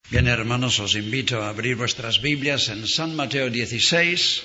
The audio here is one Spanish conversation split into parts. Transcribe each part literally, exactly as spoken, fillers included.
Bien, hermanos, os invito a abrir vuestras Biblias en San Mateo dieciséis,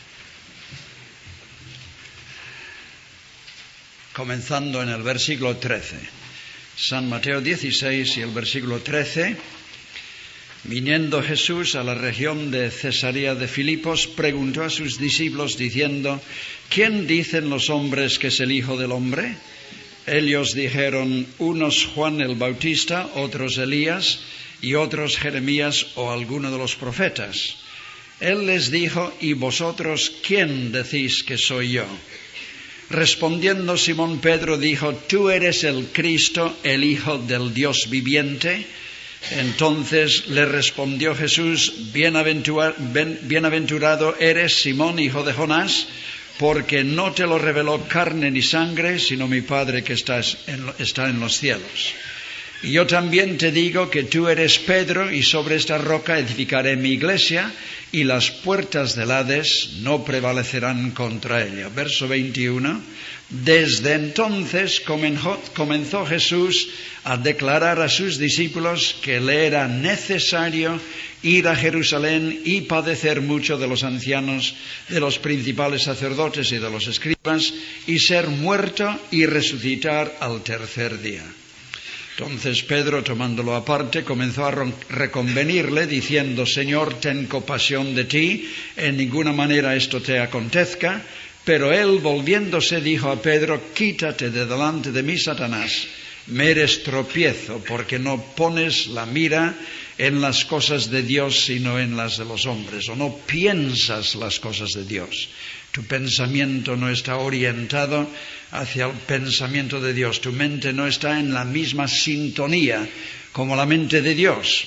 comenzando en el versículo trece. San Mateo dieciséis y el versículo trece. Viniendo Jesús a la región de Cesarea de Filipos, preguntó a sus discípulos diciendo: ¿Quién dicen los hombres que es el Hijo del Hombre? Ellos dijeron: unos Juan el Bautista, otros Elías, y otros Jeremías o alguno de los profetas. Él les dijo: ¿y vosotros quién decís que soy yo? Respondiendo Simón Pedro dijo: tú eres el Cristo, el Hijo del Dios viviente. Entonces le respondió Jesús: Bienaventura, ben, bienaventurado eres, Simón, hijo de Jonás, porque no te lo reveló carne ni sangre, sino mi Padre que estás en, está en los cielos. Y yo también te digo que tú eres Pedro, y sobre esta roca edificaré mi iglesia, y las puertas del Hades no prevalecerán contra ella. Verso veintiuno. Desde entonces comenzó, comenzó Jesús a declarar a sus discípulos que le era necesario ir a Jerusalén y padecer mucho de los ancianos, de los principales sacerdotes y de los escribas, y ser muerto y resucitar al tercer día. Entonces Pedro, tomándolo aparte, comenzó a reconvenirle, diciendo: Señor, ten compasión de ti, en ninguna manera esto te acontezca. Pero él, volviéndose, dijo a Pedro: quítate de delante de mí, Satanás, me eres tropiezo, porque no pones la mira en las cosas de Dios, sino en las de los hombres, o no piensas las cosas de Dios. Tu pensamiento no está orientado hacia el pensamiento de Dios. Tu mente no está en la misma sintonía como la mente de Dios.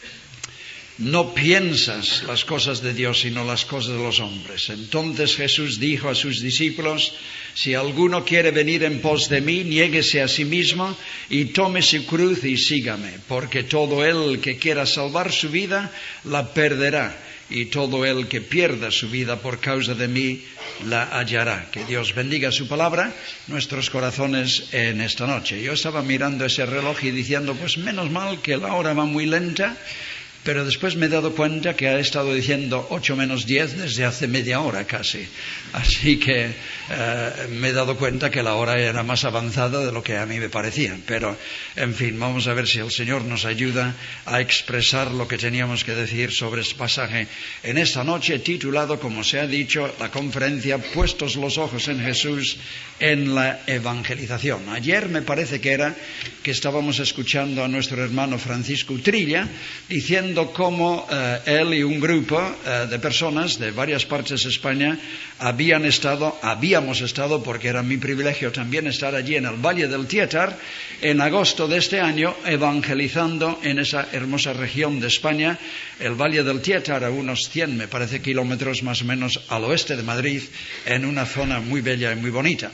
No piensas las cosas de Dios, sino las cosas de los hombres. Entonces Jesús dijo a sus discípulos: si alguno quiere venir en pos de mí, niéguese a sí mismo y tome su cruz y sígame. Porque todo el que quiera salvar su vida, la perderá. Y todo el que pierda su vida por causa de mí, la hallará. Que Dios bendiga su palabra, nuestros corazones en esta noche. Yo estaba mirando ese reloj y diciendo: pues menos mal que la hora va muy lenta. Pero después me he dado cuenta que ha estado diciendo ocho menos diez desde hace media hora casi. Así que eh, me he dado cuenta que la hora era más avanzada de lo que a mí me parecía. Pero, en fin, vamos a ver si el Señor nos ayuda a expresar lo que teníamos que decir sobre este pasaje en esta noche, titulado, como se ha dicho, la conferencia Puestos los ojos en Jesús en la evangelización. Ayer me parece que era que estábamos escuchando a nuestro hermano Francisco Utrilla diciendo cómo eh, él y un grupo eh, de personas de varias partes de España habían estado, habíamos estado, porque era mi privilegio también estar allí en el Valle del Tietar, en agosto de este año, evangelizando en esa hermosa región de España, el Valle del Tietar, a unos cien, me parece, kilómetros más o menos al oeste de Madrid, en una zona muy bella y muy bonita.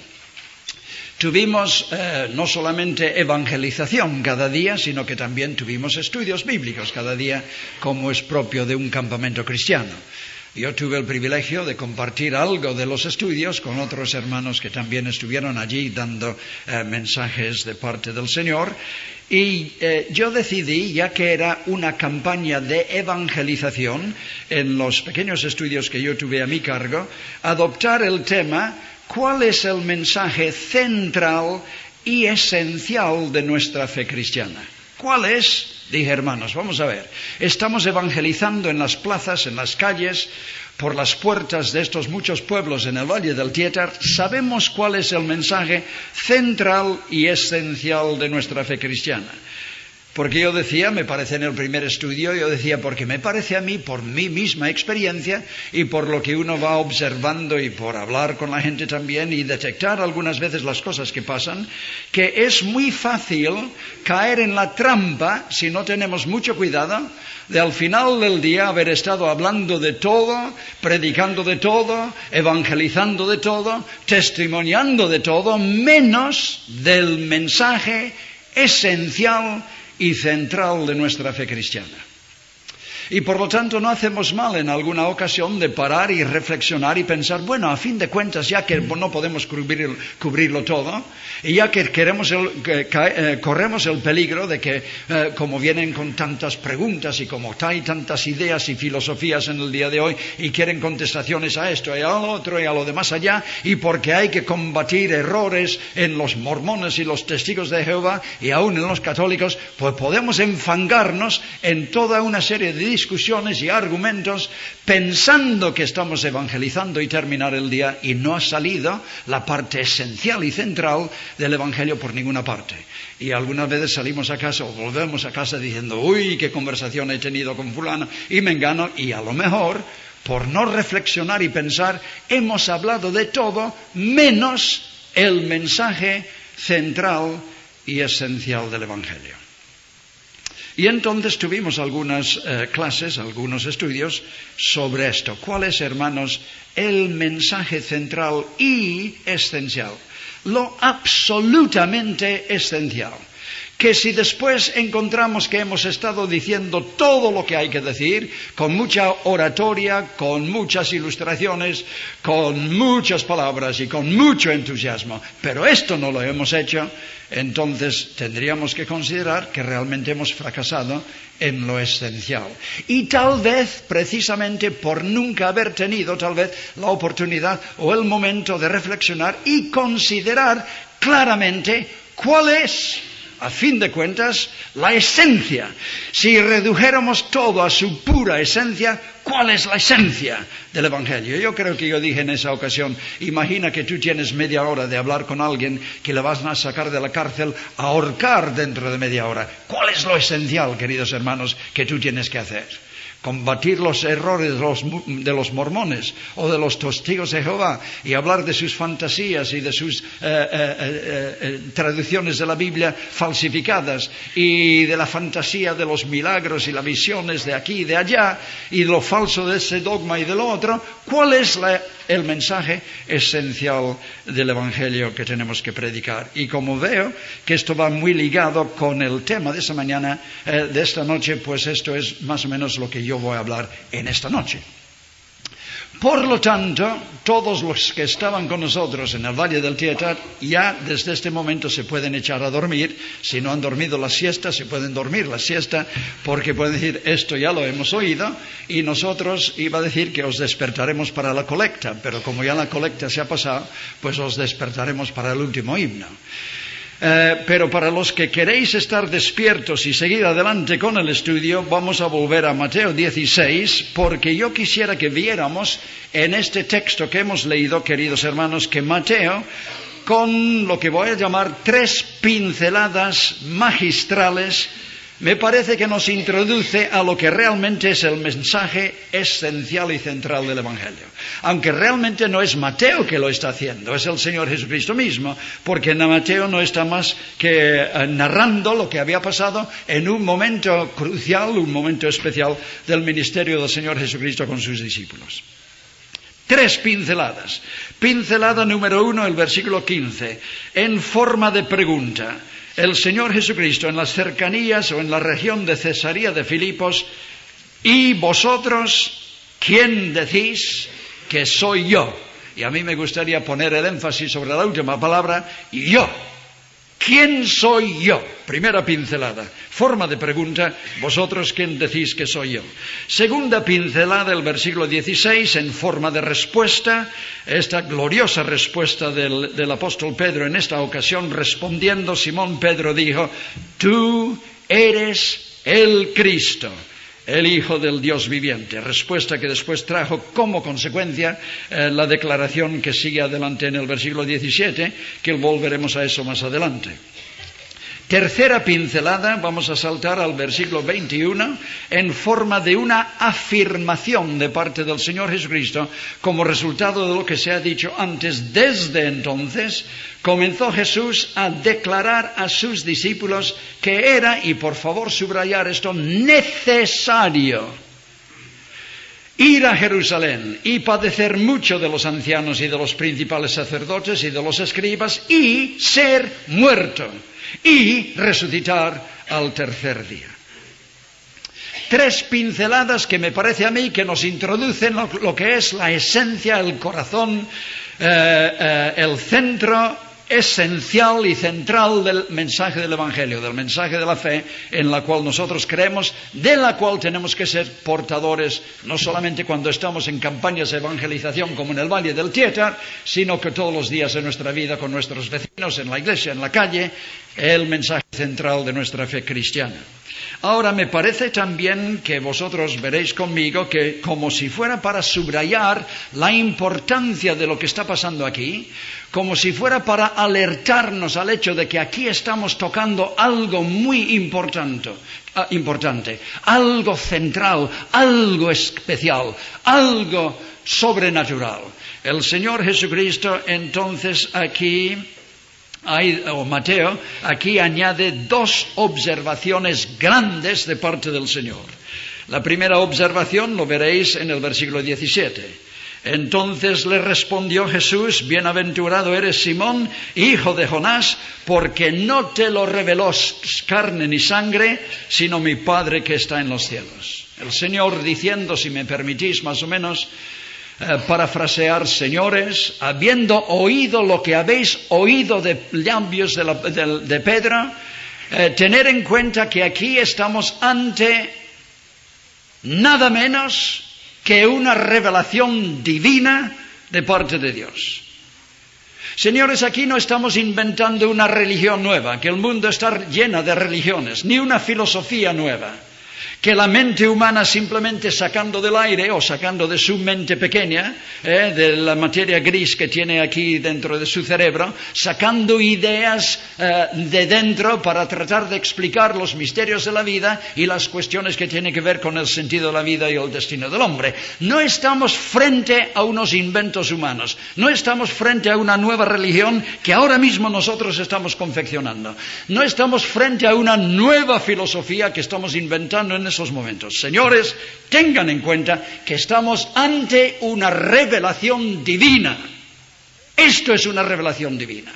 Tuvimos eh, no solamente evangelización cada día, sino que también tuvimos estudios bíblicos cada día, como es propio de un campamento cristiano. Yo tuve el privilegio de compartir algo de los estudios con otros hermanos que también estuvieron allí dando eh, mensajes de parte del Señor. Y eh, yo decidí, ya que era una campaña de evangelización, en los pequeños estudios que yo tuve a mi cargo, adoptar el tema: ¿cuál es el mensaje central y esencial de nuestra fe cristiana? ¿Cuál es? Dije: hermanos, vamos a ver. Estamos evangelizando en las plazas, en las calles, por las puertas de estos muchos pueblos en el Valle del Tietar. ¿Sabemos cuál es el mensaje central y esencial de nuestra fe cristiana? Porque yo decía, me parece en el primer estudio, yo decía, porque me parece a mí, por mi misma experiencia y por lo que uno va observando y por hablar con la gente también y detectar algunas veces las cosas que pasan, que es muy fácil caer en la trampa, si no tenemos mucho cuidado, de al final del día haber estado hablando de todo, predicando de todo, evangelizando de todo, testimoniando de todo, menos del mensaje esencial y central de nuestra fe cristiana. Y por lo tanto no hacemos mal en alguna ocasión de parar y reflexionar y pensar, bueno, a fin de cuentas, ya que no podemos cubrir, cubrirlo todo, y ya que queremos el, que, eh, corremos el peligro de que, eh, como vienen con tantas preguntas y como hay tantas ideas y filosofías en el día de hoy, y quieren contestaciones a esto y a lo otro y a lo de más allá, y porque hay que combatir errores en los mormones y los testigos de Jehová, y aún en los católicos, pues podemos enfangarnos en toda una serie de discusiones y argumentos pensando que estamos evangelizando y terminar el día, y no ha salido la parte esencial y central del evangelio por ninguna parte. Y algunas veces salimos a casa o volvemos a casa diciendo, uy, qué conversación he tenido con fulano y mengano, y a lo mejor por no reflexionar y pensar hemos hablado de todo menos el mensaje central y esencial del evangelio. Y entonces tuvimos algunas eh, clases, algunos estudios sobre esto. ¿Cuál es, hermanos, el mensaje central y esencial? Lo absolutamente esencial. Que si después encontramos que hemos estado diciendo todo lo que hay que decir, con mucha oratoria, con muchas ilustraciones, con muchas palabras y con mucho entusiasmo, pero esto no lo hemos hecho, entonces tendríamos que considerar que realmente hemos fracasado en lo esencial. Y tal vez, precisamente por nunca haber tenido tal vez la oportunidad o el momento de reflexionar y considerar claramente cuál es, a fin de cuentas, la esencia. Si redujéramos todo a su pura esencia, ¿cuál es la esencia del Evangelio? Yo creo que yo dije en esa ocasión, imagina que tú tienes media hora de hablar con alguien que le vas a sacar de la cárcel, a ahorcar dentro de media hora. ¿Cuál es lo esencial, queridos hermanos, que tú tienes que hacer? Combatir los errores de los, de los mormones o de los testigos de Jehová y hablar de sus fantasías y de sus eh, eh, eh, traducciones de la Biblia falsificadas y de la fantasía de los milagros y las visiones de aquí y de allá y lo falso de ese dogma y de lo otro. ¿Cuál es la, el mensaje esencial del Evangelio que tenemos que predicar? Y como veo que esto va muy ligado con el tema de esta mañana, eh, de esta noche, pues esto es más o menos lo que yo voy a hablar en esta noche. Por lo tanto, todos los que estaban con nosotros en el Valle del Tietar ya desde este momento se pueden echar a dormir. Si no han dormido la siesta, se pueden dormir la siesta, porque pueden decir, esto ya lo hemos oído, y nosotros iba a decir que os despertaremos para la colecta, pero como ya la colecta se ha pasado, pues os despertaremos para el último himno. Eh, pero para los que queréis estar despiertos y seguir adelante con el estudio, vamos a volver a Mateo dieciséis, porque yo quisiera que viéramos en este texto que hemos leído, queridos hermanos, que Mateo, con lo que voy a llamar tres pinceladas magistrales, me parece que nos introduce a lo que realmente es el mensaje esencial y central del Evangelio. Aunque realmente no es Mateo que lo está haciendo, es el Señor Jesucristo mismo, porque en Mateo no está más que eh, narrando lo que había pasado en un momento crucial, un momento especial del ministerio del Señor Jesucristo con sus discípulos. Tres pinceladas. Pincelada número uno, el versículo quince, en forma de pregunta. El Señor Jesucristo en las cercanías o en la región de Cesarea de Filipos, ¿y vosotros quién decís que soy yo? Y a mí me gustaría poner el énfasis sobre la última palabra, y yo. ¿Quién soy yo? Primera pincelada. Forma de pregunta, ¿vosotros quién decís que soy yo? Segunda pincelada, el versículo dieciséis, en forma de respuesta, esta gloriosa respuesta del, del apóstol Pedro en esta ocasión, respondiendo, Simón Pedro dijo, tú eres el Cristo, el Hijo del Dios viviente. Respuesta que después trajo como consecuencia eh, la declaración que sigue adelante en el versículo diecisiete, que volveremos a eso más adelante. Tercera pincelada, vamos a saltar al versículo veintiuno, en forma de una afirmación de parte del Señor Jesucristo, como resultado de lo que se ha dicho antes. Desde entonces comenzó Jesús a declarar a sus discípulos que era, y por favor subrayar esto, necesario ir a Jerusalén y padecer mucho de los ancianos y de los principales sacerdotes y de los escribas y ser muerto y resucitar al tercer día. tres pinceladas que me parece a mí que nos introducen lo, lo que es la esencia, el corazón, eh, eh, el centro esencial y central del mensaje del Evangelio, del mensaje de la fe en la cual nosotros creemos, de la cual tenemos que ser portadores, no solamente cuando estamos en campañas de evangelización como en el Valle del Tietar, sino que todos los días de nuestra vida con nuestros vecinos, en la iglesia, en la calle, el mensaje central de nuestra fe cristiana. Ahora, me parece también que vosotros veréis conmigo que, como si fuera para subrayar la importancia de lo que está pasando aquí, como si fuera para alertarnos al hecho de que aquí estamos tocando algo muy importante, uh, importante, algo central, algo especial, algo sobrenatural. El Señor Jesucristo, entonces, aquí... Hay, o Mateo, aquí añade dos observaciones grandes de parte del Señor. La primera observación lo veréis en el versículo diecisiete. Entonces le respondió Jesús: bienaventurado eres Simón, hijo de Jonás, porque no te lo reveló carne ni sangre, sino mi Padre que está en los cielos. El Señor diciendo, si me permitís más o menos, Eh, parafrasear, señores, habiendo oído lo que habéis oído de labios de, la, de, de Pedro, eh, tener en cuenta que aquí estamos ante nada menos que una revelación divina de parte de Dios. Señores, aquí no estamos inventando una religión nueva, que el mundo está lleno de religiones, ni una filosofía nueva. Que la mente humana, simplemente sacando del aire o sacando de su mente pequeña, eh, de la materia gris que tiene aquí dentro de su cerebro, sacando ideas eh, de dentro para tratar de explicar los misterios de la vida y las cuestiones que tienen que ver con el sentido de la vida y el destino del hombre. No estamos frente a unos inventos humanos, no estamos frente a una nueva religión que ahora mismo nosotros estamos confeccionando, no estamos frente a una nueva filosofía que estamos inventando en esos momentos. Señores, tengan en cuenta que estamos ante una revelación divina. Esto es una revelación divina.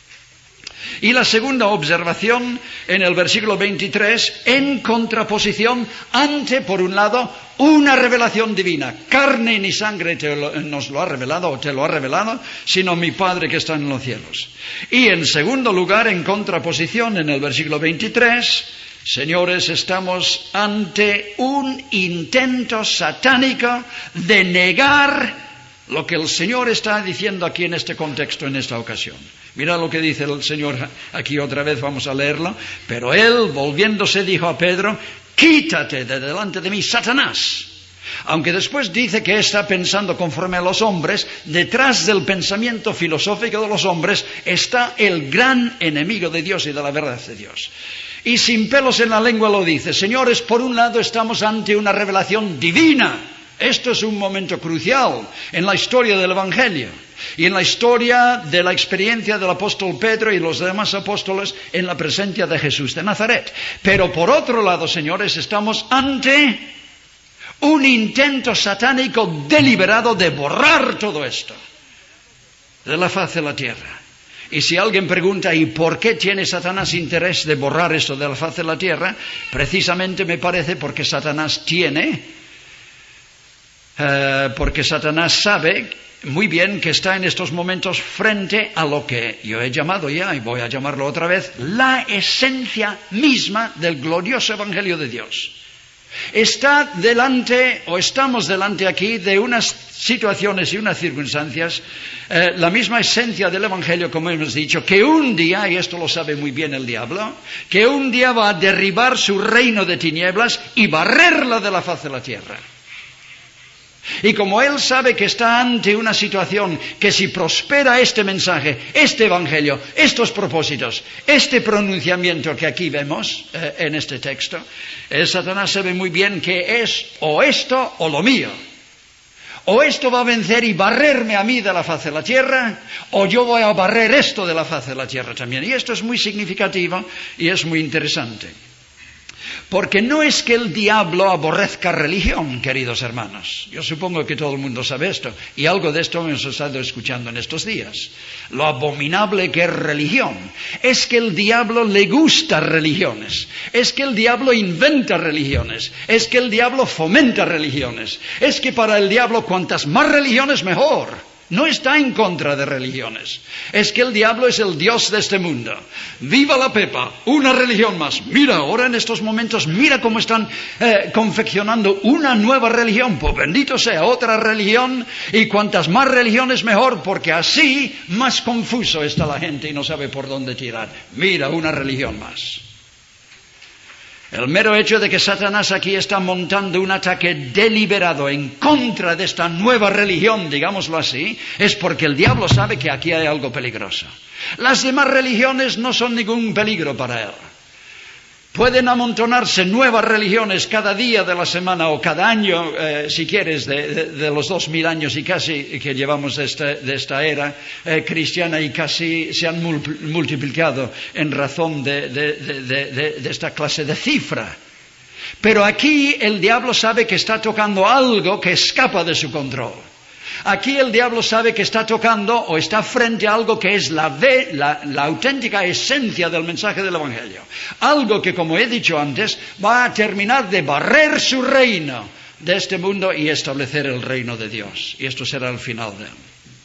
Y la segunda observación en el versículo veintitrés, en contraposición ante, por un lado, una revelación divina. Carne ni sangre te lo, nos lo ha revelado o te lo ha revelado, sino mi Padre que está en los cielos. Y en segundo lugar, en contraposición en el versículo veintitrés, señores, estamos ante un intento satánico de negar lo que el Señor está diciendo aquí en este contexto, en esta ocasión. Mira lo que dice el Señor aquí otra vez, vamos a leerlo. Pero él, volviéndose, dijo a Pedro: quítate de delante de mí, Satanás. Aunque después dice que está pensando conforme a los hombres, detrás del pensamiento filosófico de los hombres está el gran enemigo de Dios y de la verdad de Dios. Y sin pelos en la lengua lo dice. Señores, por un lado estamos ante una revelación divina. Esto es un momento crucial en la historia del Evangelio y en la historia de la experiencia del apóstol Pedro y los demás apóstoles en la presencia de Jesús de Nazaret. Pero por otro lado, señores, estamos ante un intento satánico deliberado de borrar todo esto de la faz de la tierra. Y si alguien pregunta, ¿y por qué tiene Satanás interés de borrar esto de la faz de la tierra? Precisamente me parece porque Satanás tiene, eh, porque Satanás sabe muy bien que está en estos momentos frente a lo que yo he llamado ya, y voy a llamarlo otra vez, la esencia misma del glorioso Evangelio de Dios. Está delante, o estamos delante aquí, de unas situaciones y unas circunstancias, eh, la misma esencia del Evangelio, como hemos dicho, que un día, y esto lo sabe muy bien el diablo, que un día va a derribar su reino de tinieblas y barrerla de la faz de la tierra. Y como él sabe que está ante una situación que si prospera este mensaje, este evangelio, estos propósitos, este pronunciamiento que aquí vemos eh, en este texto, eh, Satanás sabe muy bien que es o esto o lo mío. O esto va a vencer y barrerme a mí de la faz de la tierra, o yo voy a barrer esto de la faz de la tierra también. Y esto es muy significativo y es muy interesante. Porque no es que el diablo aborrezca religión, queridos hermanos. Yo supongo que todo el mundo sabe esto. Y algo de esto hemos estado escuchando en estos días. Lo abominable que es religión. Es que el diablo le gusta religiones. Es que el diablo inventa religiones. Es que el diablo fomenta religiones. Es que para el diablo cuantas más religiones mejor. No está en contra de religiones. Es que el diablo es el Dios de este mundo. ¡Viva la Pepa! Una religión más. Mira, ahora en estos momentos, mira cómo están eh, confeccionando una nueva religión. Pues bendito sea, otra religión. Y cuantas más religiones mejor, porque así más confuso está la gente y no sabe por dónde tirar. Mira, una religión más. El mero hecho de que Satanás aquí está montando un ataque deliberado en contra de esta nueva religión, digámoslo así, es porque el diablo sabe que aquí hay algo peligroso. Las demás religiones no son ningún peligro para él. Pueden amontonarse nuevas religiones cada día de la semana o cada año, eh, si quieres, de, de, de los dos mil años y casi que llevamos de esta, de esta era eh, cristiana y casi se han multiplicado en razón de, de, de, de, de esta clase de cifra. Pero aquí el diablo sabe que está tocando algo que escapa de su control. Aquí el diablo sabe que está tocando o está frente a algo que es la, ve, la, la auténtica esencia del mensaje del Evangelio. Algo que, como he dicho antes, va a terminar de barrer su reino de este mundo y establecer el reino de Dios. Y esto será el final de él.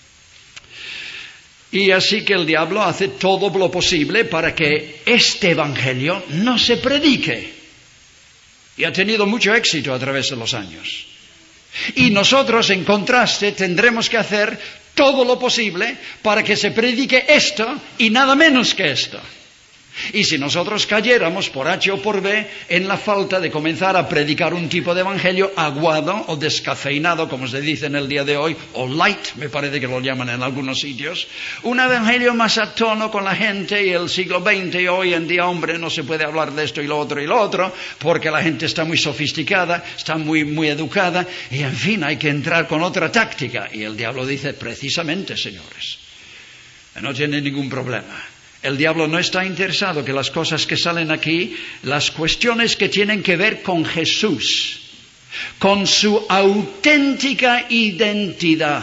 Y así que el diablo hace todo lo posible para que este Evangelio no se predique. Y ha tenido mucho éxito a través de los años. Y nosotros, en contraste, tendremos que hacer todo lo posible para que se predique esto y nada menos que esto. Y si nosotros cayéramos por H o por B en la falta de comenzar a predicar un tipo de evangelio aguado o descafeinado, como se dice en el día de hoy, o light, me parece que lo llaman en algunos sitios, un evangelio más a tono con la gente, y el siglo veinte y hoy en día, hombre, no se puede hablar de esto y lo otro y lo otro, porque la gente está muy sofisticada, está muy, muy educada, y en fin, hay que entrar con otra táctica. Y el diablo dice, precisamente, señores, no tiene ningún problema. El diablo no está interesado que las cosas que salen aquí, las cuestiones que tienen que ver con Jesús, con su auténtica identidad,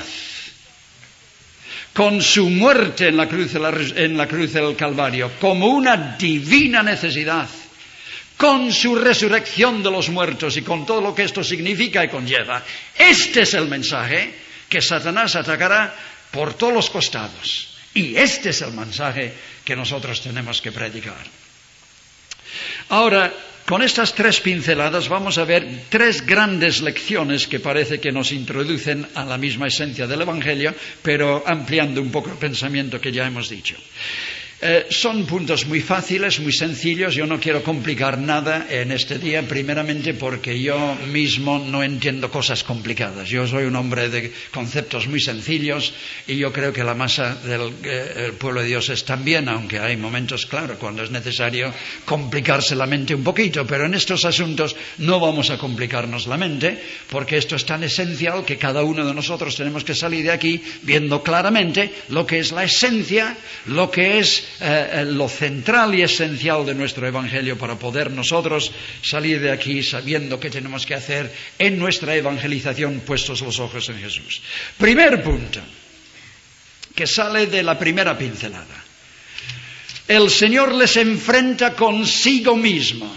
con su muerte en la cruz, en la cruz del Calvario, como una divina necesidad, con su resurrección de los muertos y con todo lo que esto significa y conlleva. Este es el mensaje que Satanás atacará por todos los costados. Y este es el mensaje que nosotros tenemos que predicar. Ahora, con estas tres pinceladas vamos a ver tres grandes lecciones que parece que nos introducen a la misma esencia del Evangelio, pero ampliando un poco el pensamiento que ya hemos dicho. Eh, son puntos muy fáciles, muy sencillos. Yo no quiero complicar nada en este día, primeramente porque yo mismo no entiendo cosas complicadas. Yo soy un hombre de conceptos muy sencillos y yo creo que la masa del eh, el pueblo de Dios es también, aunque hay momentos, claro, cuando es necesario complicarse la mente un poquito, pero en estos asuntos no vamos a complicarnos la mente, porque esto es tan esencial que cada uno de nosotros tenemos que salir de aquí viendo claramente lo que es la esencia, lo que es Eh, lo central y esencial de nuestro Evangelio, para poder nosotros salir de aquí sabiendo qué tenemos que hacer en nuestra evangelización, puestos los ojos en Jesús. Primer punto, que sale de la primera pincelada. El Señor les enfrenta consigo mismo.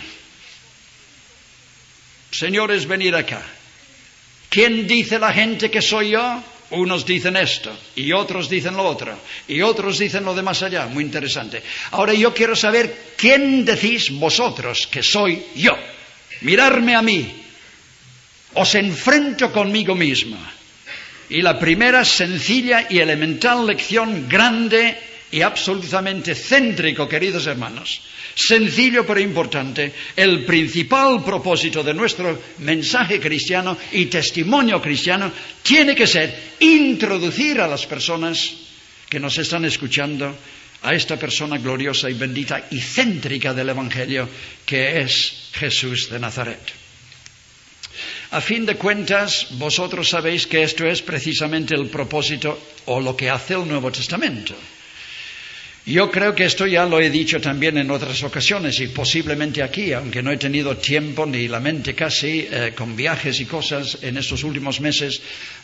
Señores, venid acá. ¿Quién dice la gente que soy yo? Unos dicen esto, y otros dicen lo otro, y otros dicen lo de más allá. Muy interesante. Ahora yo quiero saber, ¿quién decís vosotros que soy yo? Mirarme a mí. Os enfrento conmigo mismo. Y la primera sencilla y elemental lección, grande y absolutamente céntrico, queridos hermanos, sencillo pero importante, el principal propósito de nuestro mensaje cristiano y testimonio cristiano tiene que ser introducir a las personas que nos están escuchando a esta persona gloriosa y bendita y céntrica del Evangelio, que es Jesús de Nazaret. A fin de cuentas, vosotros sabéis que esto es precisamente el propósito o lo que hace el Nuevo Testamento. Yo creo que esto ya lo he dicho también en otras ocasiones y posiblemente aquí, aunque no he tenido tiempo ni la mente casi eh, con viajes y cosas en estos últimos meses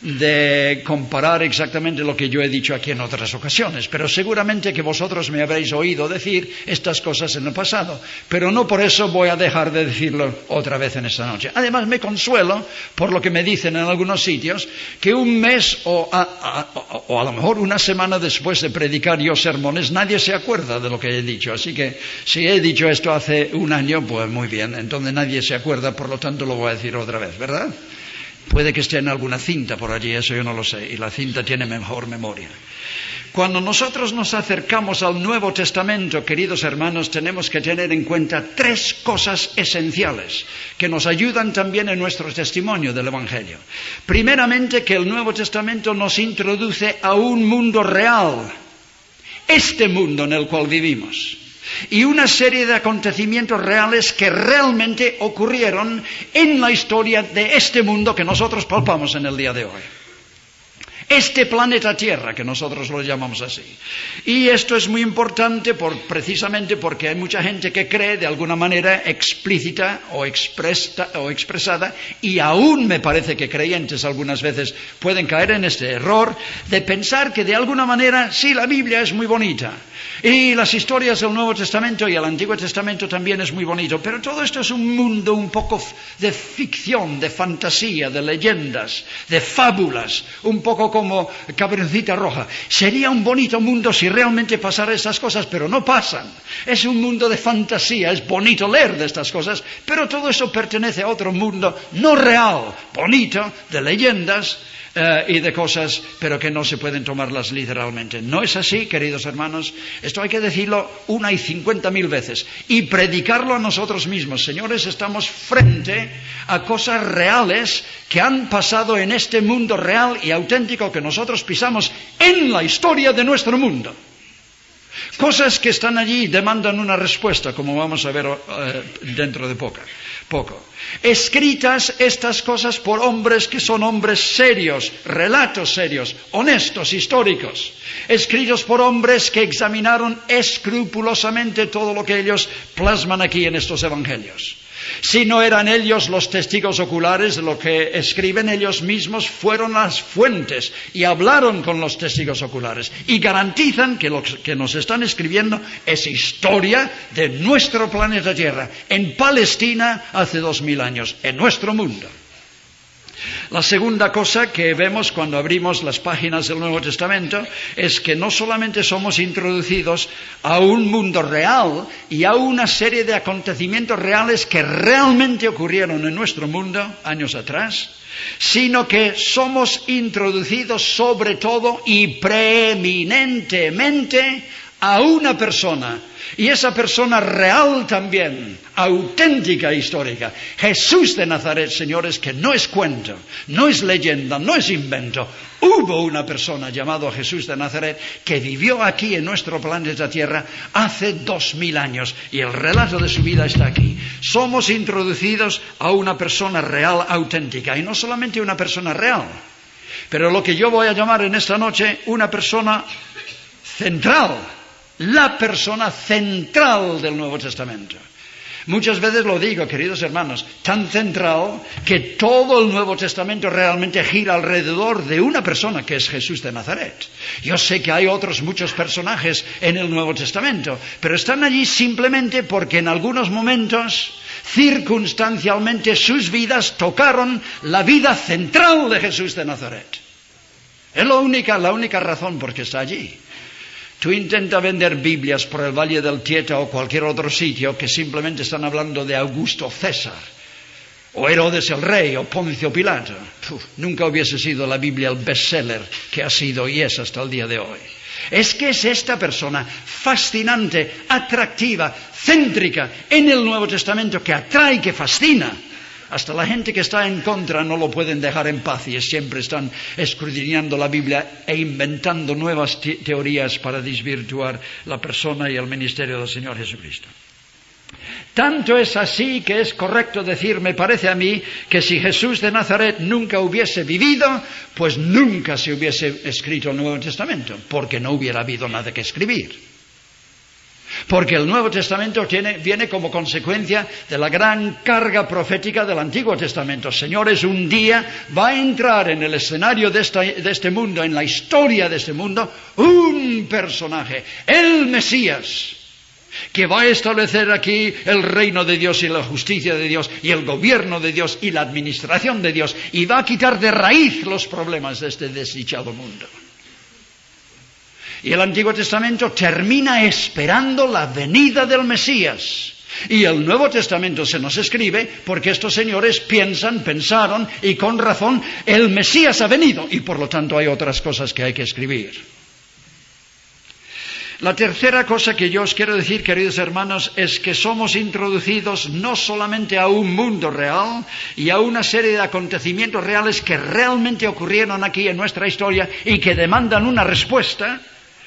de comparar exactamente lo que yo he dicho aquí en otras ocasiones. Pero seguramente que vosotros me habréis oído decir estas cosas en el pasado. Pero no por eso voy a dejar de decirlo otra vez en esta noche. Además me consuelo por lo que me dicen en algunos sitios que un mes o a, a, o a lo mejor una semana después de predicar yo sermones nadie se acuerda de lo que he dicho, así que si he dicho esto hace un año, pues muy bien, entonces nadie se acuerda, por lo tanto lo voy a decir otra vez, ¿verdad? Puede que esté en alguna cinta por allí, eso yo no lo sé, y la cinta tiene mejor memoria. Cuando nosotros nos acercamos al Nuevo Testamento, queridos hermanos, tenemos que tener en cuenta tres cosas esenciales que nos ayudan también en nuestro testimonio del Evangelio. Primeramente, que el Nuevo Testamento nos introduce a un mundo real, este mundo en el cual vivimos, y una serie de acontecimientos reales que realmente ocurrieron en la historia de este mundo que nosotros palpamos en el día de hoy. Este planeta Tierra, que nosotros lo llamamos así. Y esto es muy importante por, precisamente porque hay mucha gente que cree de alguna manera explícita o, expresa, o expresada, y aún me parece que creyentes algunas veces pueden caer en este error de pensar que de alguna manera sí, la Biblia es muy bonita. Y las historias del Nuevo Testamento y el Antiguo Testamento también es muy bonito, pero todo esto es un mundo un poco de ficción, de fantasía, de leyendas, de fábulas, un poco como Caperucita Roja. Sería un bonito mundo si realmente pasaran estas cosas, pero no pasan. Es un mundo de fantasía, es bonito leer de estas cosas, pero todo eso pertenece a otro mundo no real, bonito, de leyendas, Uh, y de cosas, pero que no se pueden tomarlas literalmente. ¿No es así, queridos hermanos? Esto hay que decirlo una y cincuenta mil veces y predicarlo a nosotros mismos. Señores, estamos frente a cosas reales que han pasado en este mundo real y auténtico que nosotros pisamos en la historia de nuestro mundo. Cosas que están allí y demandan una respuesta, como vamos a ver uh, dentro de poca, poco. Escritas estas cosas por hombres que son hombres serios, relatos serios, honestos, históricos. Escritos por hombres que examinaron escrupulosamente todo lo que ellos plasman aquí en estos evangelios. Si no eran ellos los testigos oculares de lo que escriben, ellos mismos fueron las fuentes y hablaron con los testigos oculares y garantizan que lo que nos están escribiendo es historia de nuestro planeta Tierra, en Palestina hace dos mil años, en nuestro mundo. La segunda cosa que vemos cuando abrimos las páginas del Nuevo Testamento es que no solamente somos introducidos a un mundo real y a una serie de acontecimientos reales que realmente ocurrieron en nuestro mundo años atrás, sino que somos introducidos sobre todo y preeminentemente a una persona. Y esa persona real también, auténtica e histórica, Jesús de Nazaret, señores, que no es cuento, no es leyenda, no es invento. Hubo una persona llamada Jesús de Nazaret que vivió aquí en nuestro planeta Tierra hace dos mil años y el relato de su vida está aquí. Somos introducidos a una persona real, auténtica, y no solamente una persona real, pero lo que yo voy a llamar en esta noche una persona central. La persona central del Nuevo Testamento. Muchas veces lo digo, queridos hermanos, tan central que todo el Nuevo Testamento realmente gira alrededor de una persona que es Jesús de Nazaret. Yo sé que hay otros muchos personajes en el Nuevo Testamento, pero están allí simplemente porque en algunos momentos, circunstancialmente, sus vidas tocaron la vida central de Jesús de Nazaret. Es la única, la única razón por qué está allí. Tú intenta vender Biblias por el Valle del Tieta o cualquier otro sitio que simplemente están hablando de Augusto César, o Herodes el Rey, o Poncio Pilato. Uf, nunca hubiese sido la Biblia el bestseller que ha sido y es hasta el día de hoy. Es que es esta persona fascinante, atractiva, céntrica en el Nuevo Testamento que atrae, que fascina. Hasta la gente que está en contra no lo pueden dejar en paz y siempre están escudriñando la Biblia e inventando nuevas te- teorías para desvirtuar la persona y el ministerio del Señor Jesucristo. Tanto es así que es correcto decir, me parece a mí, que si Jesús de Nazaret nunca hubiese vivido, pues nunca se hubiese escrito el Nuevo Testamento, porque no hubiera habido nada que escribir. Porque el Nuevo Testamento tiene, viene como consecuencia de la gran carga profética del Antiguo Testamento. Señores, un día va a entrar en el escenario de, esta, de este mundo, en la historia de este mundo, un personaje, el Mesías, que va a establecer aquí el reino de Dios y la justicia de Dios y el gobierno de Dios y la administración de Dios, y va a quitar de raíz los problemas de este desdichado mundo. Y el Antiguo Testamento termina esperando la venida del Mesías. Y el Nuevo Testamento se nos escribe porque estos señores piensan, pensaron, y con razón, el Mesías ha venido. Y por lo tanto hay otras cosas que hay que escribir. La tercera cosa que yo os quiero decir, queridos hermanos, es que somos introducidos no solamente a un mundo real y a una serie de acontecimientos reales que realmente ocurrieron aquí en nuestra historia y que demandan una respuesta,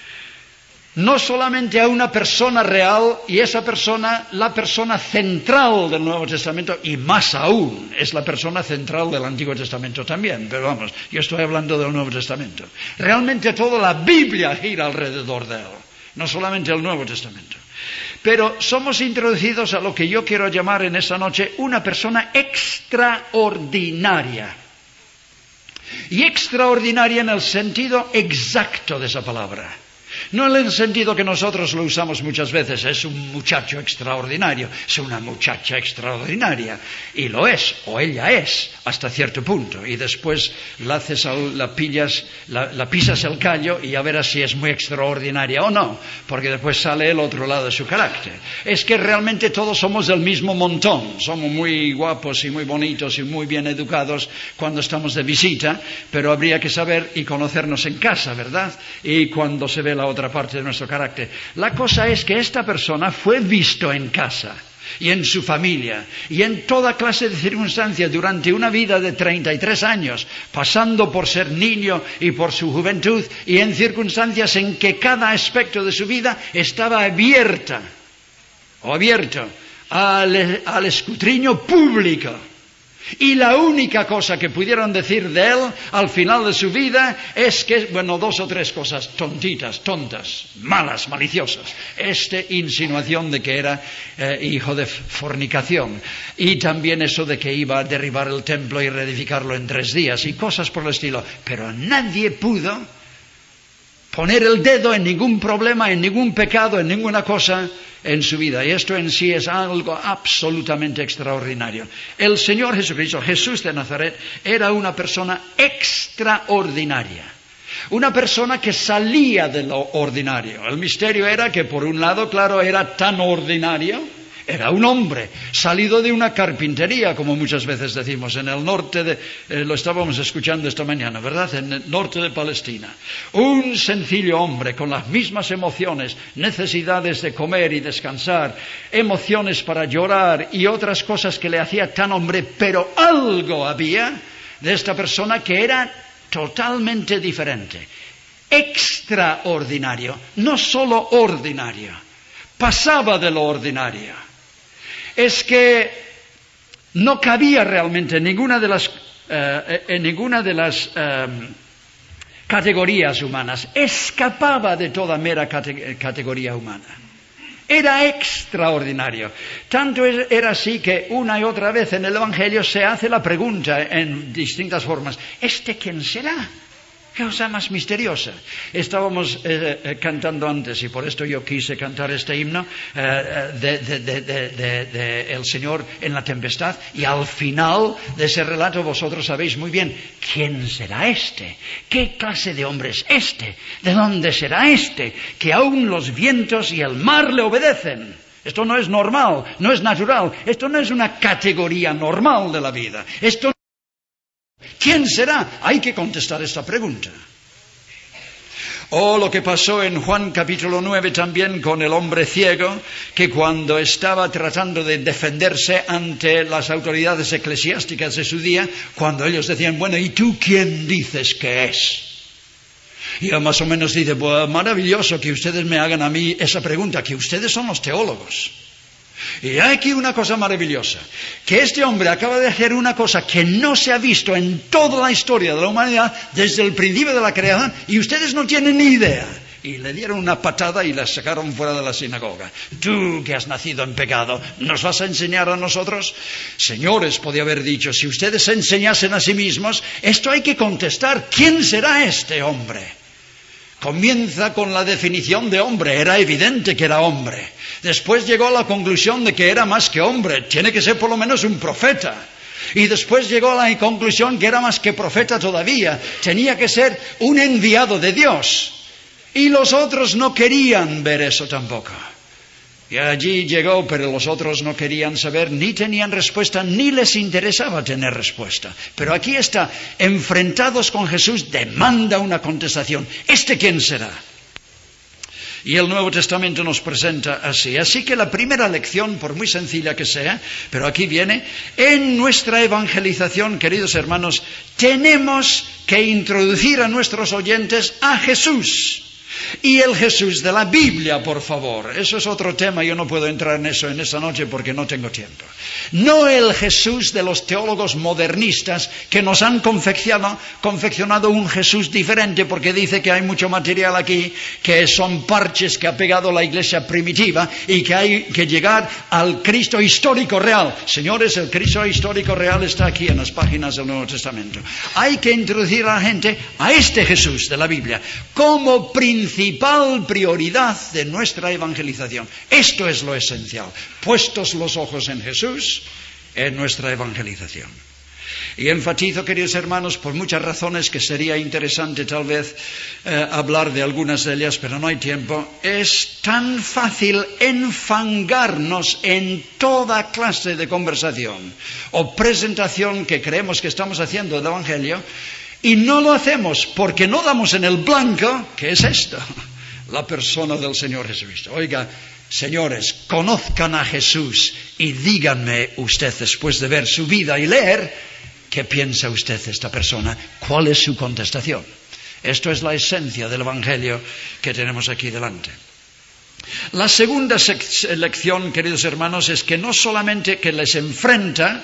no solamente a una persona real, y esa persona, la persona central del Nuevo Testamento, y más aún, es la persona central del Antiguo Testamento también, pero vamos, yo estoy hablando del Nuevo Testamento. Realmente toda la Biblia gira alrededor de él, no solamente el Nuevo Testamento. Pero somos introducidos a lo que yo quiero llamar en esta noche una persona extraordinaria. Y extraordinaria en el sentido exacto de esa palabra. No en el sentido que nosotros lo usamos muchas veces, es un muchacho extraordinario, es una muchacha extraordinaria, y lo es, o ella es, hasta cierto punto, y después la, haces al, la, pillas, la, la pisas el callo y ya verás si es muy extraordinaria o no, porque después sale el otro lado de su carácter. Es que realmente todos somos del mismo montón, somos muy guapos y muy bonitos y muy bien educados cuando estamos de visita, pero habría que saber y conocernos en casa, ¿verdad? Y cuando se ve la otra parte de nuestro carácter. La cosa es que esta persona fue visto en casa y en su familia y en toda clase de circunstancias durante una vida de treinta y tres años, pasando por ser niño y por su juventud, y en circunstancias en que cada aspecto de su vida estaba abierta o abierto al, al escrutinio público. Y la única cosa que pudieron decir de él al final de su vida es que, bueno, dos o tres cosas tontitas, tontas, malas, maliciosas. Esta insinuación de que era eh, hijo de fornicación. Y también eso de que iba a derribar el templo y reedificarlo en tres días y cosas por el estilo. Pero nadie pudo poner el dedo en ningún problema, en ningún pecado, en ninguna cosa en su vida. Y esto en sí es algo absolutamente extraordinario. El Señor Jesucristo, Jesús de Nazaret, era una persona extraordinaria. Una persona que salía de lo ordinario. El misterio era que, por un lado, claro, era tan ordinario. Era un hombre salido de una carpintería, como muchas veces decimos, en el norte de... Eh, lo estábamos escuchando esta mañana, ¿verdad? En el norte de Palestina. Un sencillo hombre con las mismas emociones, necesidades de comer y descansar, emociones para llorar y otras cosas que le hacía tan hombre, pero algo había de esta persona que era totalmente diferente. Extraordinario, no solo ordinario. Pasaba de lo ordinario. Es que no cabía realmente en ninguna de las, eh, en ninguna de las eh, categorías humanas. Escapaba de toda mera cate- categoría humana. Era extraordinario. Tanto era así que una y otra vez en el Evangelio se hace la pregunta en distintas formas. ¿Este quién será? ¿Qué cosa más misteriosa? Estábamos eh, eh, cantando antes, y por esto yo quise cantar este himno, eh, de, de, de, de, de, de El Señor en la tempestad, y al final de ese relato vosotros sabéis muy bien, ¿quién será este? ¿Qué clase de hombre es este? ¿De dónde será este? Que aún los vientos y el mar le obedecen. Esto no es normal, no es natural, esto no es una categoría normal de la vida. Esto ¿Quién será? Hay que contestar esta pregunta. O lo que pasó en Juan capítulo nueve también con el hombre ciego, que cuando estaba tratando de defenderse ante las autoridades eclesiásticas de su día, cuando ellos decían, bueno, ¿y tú quién dices que es? Y él más o menos dice, pues maravilloso que ustedes me hagan a mí esa pregunta, que ustedes son los teólogos. Y hay aquí una cosa maravillosa, que este hombre acaba de hacer una cosa que no se ha visto en toda la historia de la humanidad desde el principio de la creación, y ustedes no tienen ni idea. y le dieron una patada y la sacaron fuera de la sinagoga. Tú que has nacido en pecado, ¿nos vas a enseñar a nosotros? Señores, podía haber dicho, si ustedes se enseñasen a sí mismos, esto hay que contestar, ¿quién será este hombre? Comienza con la definición de hombre, era evidente que era hombre. Después llegó a la conclusión de que era más que hombre, tiene que ser por lo menos un profeta. Y después llegó a la conclusión que era más que profeta todavía, tenía que ser un enviado de Dios. Y los otros no querían ver eso tampoco. Y allí llegó, pero los otros no querían saber, ni tenían respuesta, ni les interesaba tener respuesta. Pero aquí está, enfrentados con Jesús, demanda una contestación. ¿Este quién será? Y el Nuevo Testamento nos presenta así. Así que la primera lección, por muy sencilla que sea, pero aquí viene, en nuestra evangelización, queridos hermanos, tenemos que introducir a nuestros oyentes a Jesús. Y el Jesús de la Biblia, por favor. Eso es otro tema, yo no puedo entrar en eso en esta noche porque no tengo tiempo. No el Jesús de los teólogos modernistas que nos han confeccionado, confeccionado un Jesús diferente porque dice que hay mucho material aquí que son parches que ha pegado la iglesia primitiva y que hay que llegar al Cristo histórico real. Señores, el Cristo histórico real está aquí en las páginas del Nuevo Testamento. Hay que introducir a la gente a este Jesús de la Biblia como principal principal prioridad de nuestra evangelización. Esto es lo esencial. Puestos los ojos en Jesús, en nuestra evangelización. Y enfatizo, queridos hermanos, por muchas razones que sería interesante tal vez eh, hablar de algunas de ellas, pero no hay tiempo. Es tan fácil enfangarnos en toda clase de conversación o presentación que creemos que estamos haciendo del Evangelio. Y no lo hacemos porque no damos en el blanco, que es esto, la persona del Señor Jesucristo. Oiga, señores, conozcan a Jesús y díganme usted, después de ver su vida y leer, ¿qué piensa usted de esta persona? ¿Cuál es su contestación? Esto es la esencia del Evangelio que tenemos aquí delante. La segunda lección, queridos hermanos, es que no solamente que les enfrenta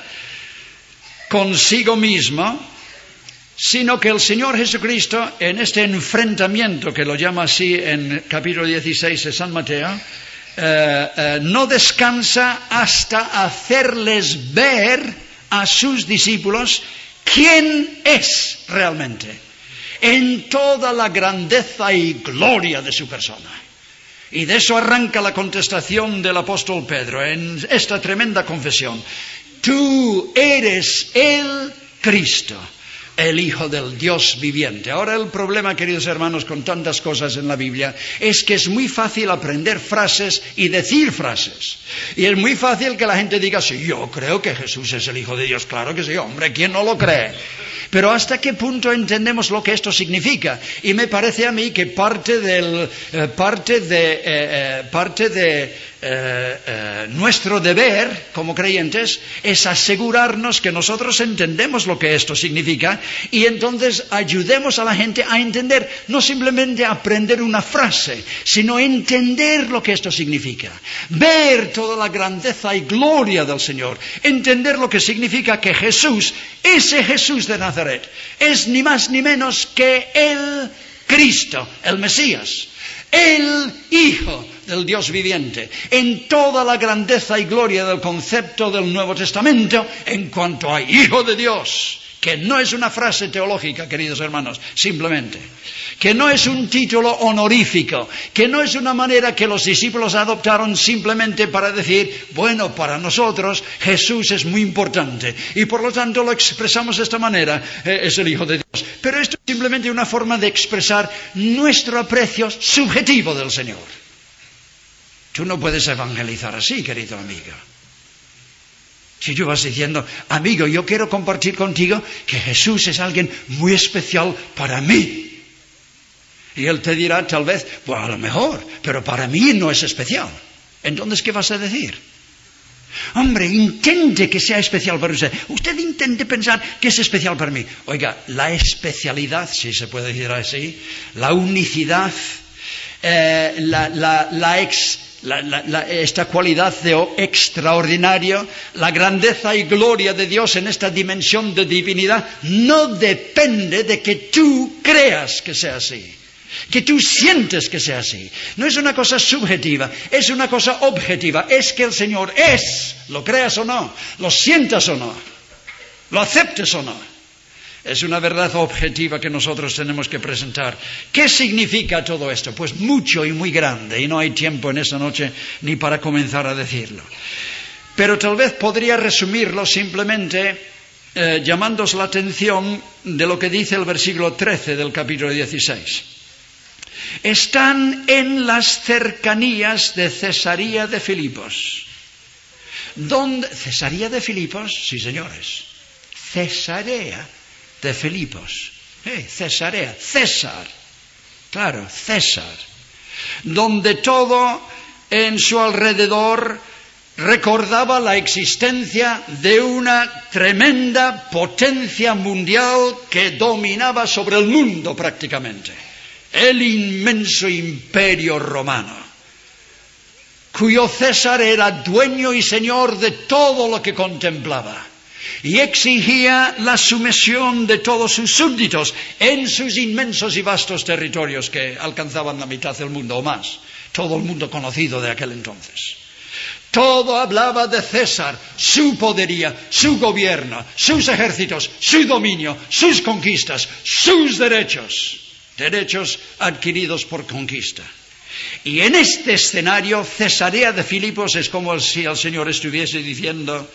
consigo mismo, sino que el Señor Jesucristo, en este enfrentamiento, que lo llama así en capítulo dieciséis de San Mateo, eh, eh, no descansa hasta hacerles ver a sus discípulos quién es realmente, en toda la grandeza y gloria de su persona. Y de eso arranca la contestación del apóstol Pedro en esta tremenda confesión. Tú eres el Cristo, el Hijo del Dios viviente. Ahora el problema, queridos hermanos, con tantas cosas en la Biblia, es que es muy fácil aprender frases y decir frases. Y es muy fácil que la gente diga, sí, yo creo que Jesús es el Hijo de Dios. Claro que sí, hombre, ¿quién no lo cree? Pero ¿hasta qué punto entendemos lo que esto significa? Y me parece a mí que parte del, eh, parte de, eh, eh, parte de eh, eh, nuestro deber como creyentes es asegurarnos que nosotros entendemos lo que esto significa y entonces ayudemos a la gente a entender, no simplemente aprender una frase, sino entender lo que esto significa. Ver toda la grandeza y gloria del Señor. Entender lo que significa que Jesús, ese Jesús de Nazaret, es ni más ni menos que el Cristo, el Mesías, el Hijo del Dios viviente, en toda la grandeza y gloria del concepto del Nuevo Testamento, en cuanto a Hijo de Dios, que no es una frase teológica, queridos hermanos, simplemente, que no es un título honorífico, que no es una manera que los discípulos adoptaron simplemente para decir, bueno, para nosotros Jesús es muy importante y por lo tanto lo expresamos de esta manera, eh, es el Hijo de Dios. Pero esto es simplemente una forma de expresar nuestro aprecio subjetivo del Señor. Tú no puedes evangelizar así, querido amigo. Si tú vas diciendo, amigo, yo quiero compartir contigo que Jesús es alguien muy especial para mí. Y él te dirá tal vez, pues a lo mejor, pero para mí no es especial. Entonces, ¿qué vas a decir? Hombre, intente que sea especial para usted. Usted intente pensar que es especial para mí. Oiga, la especialidad, si se puede decir así, la unicidad, eh, la, la, la ex... La, la, la, esta cualidad de extraordinario, la grandeza y gloria de Dios en esta dimensión de divinidad, no depende de que tú creas que sea así. que tú sientes que sea así. No es una cosa subjetiva, es una cosa objetiva. Es que el Señor es, lo creas o no, lo sientas o no, lo aceptes o no. Es una verdad objetiva que nosotros tenemos que presentar. ¿Qué significa todo esto? Pues mucho y muy grande, y no hay tiempo en esta noche ni para comenzar a decirlo. Pero tal vez podría resumirlo simplemente eh, llamándoos la atención de lo que dice el versículo trece del capítulo dieciséis. Están en las cercanías de Cesarea de Filipos. ¿Dónde? ¿Cesarea de Filipos? Sí, señores. Cesarea de Filipos. Eh, Cesarea, César. Claro, César. Donde todo en su alrededor recordaba la existencia de una tremenda potencia mundial que dominaba sobre el mundo prácticamente. El inmenso imperio romano, cuyo César era dueño y señor de todo lo que contemplaba y exigía la sumisión de todos sus súbditos en sus inmensos y vastos territorios que alcanzaban la mitad del mundo o más, todo el mundo conocido de aquel entonces. Todo hablaba de César, su podería, su gobierno, sus ejércitos, su dominio, sus conquistas, sus derechos. Derechos adquiridos por conquista. Y en este escenario, Cesarea de Filipos es como si el Señor estuviese diciendo: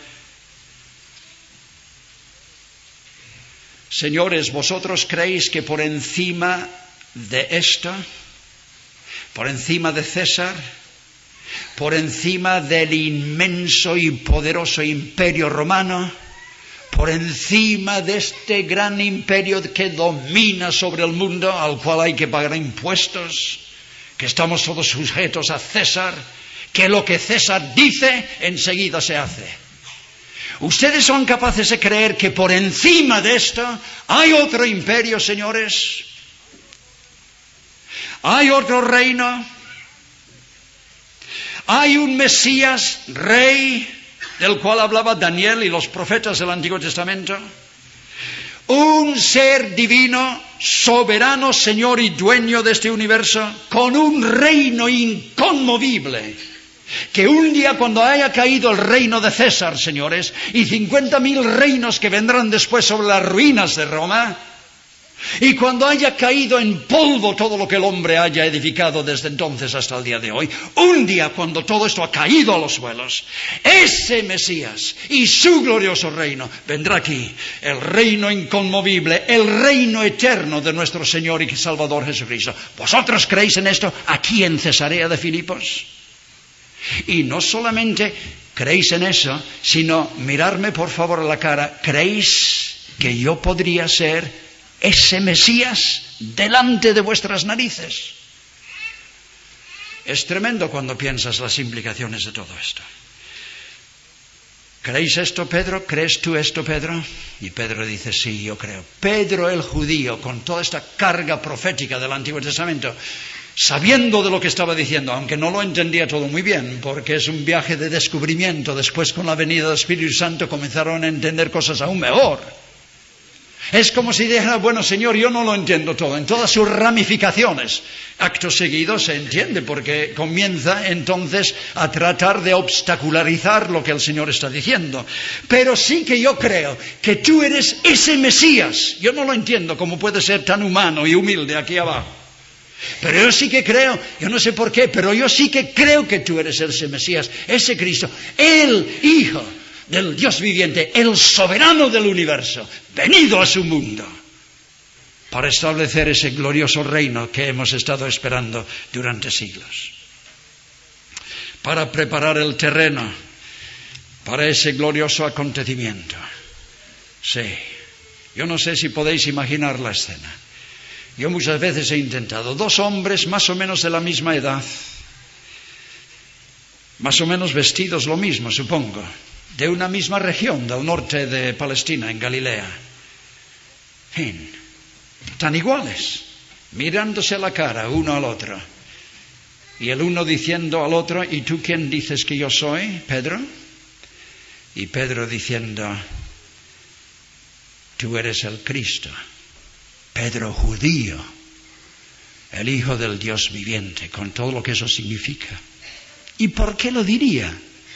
señores, ¿vosotros creéis que por encima de esto, por encima de César, por encima del inmenso y poderoso imperio romano, por encima de este gran imperio que domina sobre el mundo, al cual hay que pagar impuestos, que estamos todos sujetos a César, que lo que César dice enseguida se hace? ¿Ustedes son capaces de creer que por encima de esto hay otro imperio, señores? ¿Hay otro reino? ¿Hay un Mesías, rey, del cual hablaba Daniel y los profetas del Antiguo Testamento? Un ser divino, soberano, señor y dueño de este universo, con un reino inconmovible, que un día cuando haya caído el reino de César, señores, y cincuenta mil reinos que vendrán después sobre las ruinas de Roma, y cuando haya caído en polvo todo lo que el hombre haya edificado desde entonces hasta el día de hoy, un día cuando todo esto ha caído a los suelos, ese Mesías y su glorioso reino vendrá aquí, el reino inconmovible, el reino eterno de nuestro Señor y Salvador Jesucristo. ¿Vosotros creéis en esto aquí en Cesarea de Filipos? Y no solamente creéis en eso, sino, mirarme por favor a la cara, ¿creéis que yo podría ser ese Mesías delante de vuestras narices? Es tremendo cuando piensas las implicaciones de todo esto. ¿Creéis esto, Pedro? ¿Crees tú esto, Pedro? Y Pedro dice: sí, yo creo. Pedro el judío, con toda esta carga profética del Antiguo Testamento, sabiendo de lo que estaba diciendo, aunque no lo entendía todo muy bien, porque es un viaje de descubrimiento. Después, con la venida del Espíritu Santo, comenzaron a entender cosas aún mejor. Es como si dijera: bueno, Señor, yo no lo entiendo todo, en todas sus ramificaciones. Acto seguido se entiende, porque comienza entonces a tratar de obstacularizar lo que el Señor está diciendo. Pero sí que yo creo que tú eres ese Mesías. Yo no lo entiendo cómo puede ser tan humano y humilde aquí abajo. Pero yo sí que creo, yo no sé por qué, pero yo sí que creo que tú eres ese Mesías, ese Cristo, el Hijo del Dios viviente, el soberano del universo, venido a su mundo para establecer ese glorioso reino que hemos estado esperando durante siglos, para preparar el terreno para ese glorioso acontecimiento. Sí, yo no sé si podéis imaginar la escena. Yo muchas veces he intentado, dos hombres más o menos de la misma edad, más o menos vestidos lo mismo, supongo, de una misma región del norte de Palestina, en Galilea. Fin, tan iguales, mirándose a la cara uno al otro. Y el uno diciendo al otro: ¿y tú quién dices que yo soy, Pedro? Y Pedro diciendo: tú eres el Cristo. Pedro judío, el Hijo del Dios viviente, con todo lo que eso significa. ¿Y por qué lo diría?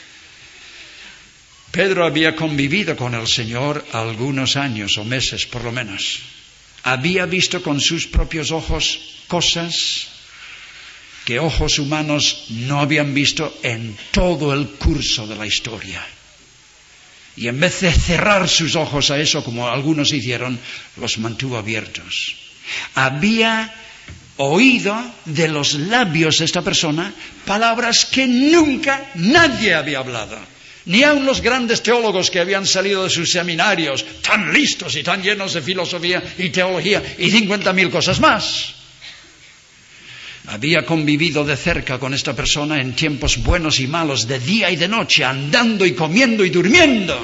Pedro había convivido con el Señor algunos años o meses por lo menos. Había visto con sus propios ojos cosas que ojos humanos no habían visto en todo el curso de la historia. Y en vez de cerrar sus ojos a eso, como algunos hicieron, los mantuvo abiertos. Había oído de los labios de esta persona palabras que nunca nadie había hablado. Ni aun los grandes teólogos que habían salido de sus seminarios, tan listos y tan llenos de filosofía y teología y cincuenta mil cosas más. Había convivido de cerca con esta persona en tiempos buenos y malos, de día y de noche, andando y comiendo y durmiendo.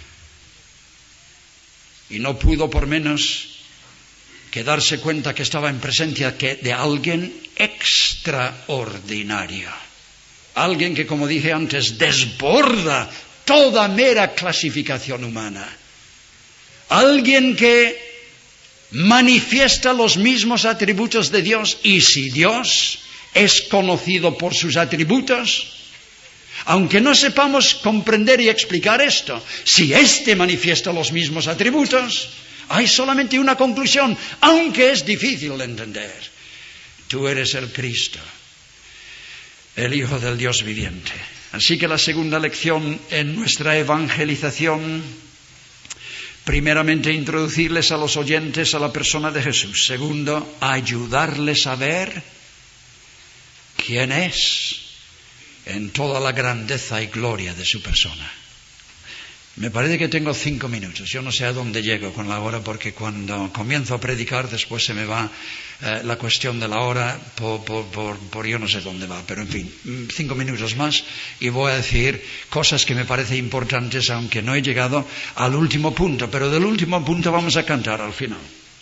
Y no pudo por menos que darse cuenta que estaba en presencia de alguien extraordinario. Alguien que, como dije antes, desborda toda mera clasificación humana. Alguien que manifiesta los mismos atributos de Dios, y si Dios es conocido por sus atributos, aunque no sepamos comprender y explicar esto, si éste manifiesta los mismos atributos, hay solamente una conclusión, aunque es difícil de entender: tú eres el Cristo, el Hijo del Dios viviente. Así que la segunda lección en nuestra evangelización, primeramente, introducirles a los oyentes a la persona de Jesús. Segundo, ayudarles a ver quién es en toda la grandeza y gloria de su persona. Me parece que tengo cinco minutos. Yo no sé a dónde llego con la hora, porque cuando comienzo a predicar después se me va eh, la cuestión de la hora por, por, por, por yo no sé dónde va. Pero en fin, cinco minutos más y voy a decir cosas que me parecen importantes, aunque no he llegado al último punto. Pero del último punto vamos a cantar al final.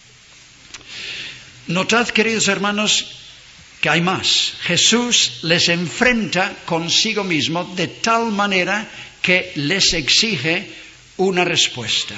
Notad, queridos hermanos, que hay más. Jesús les enfrenta consigo mismo de tal manera que les exige una respuesta.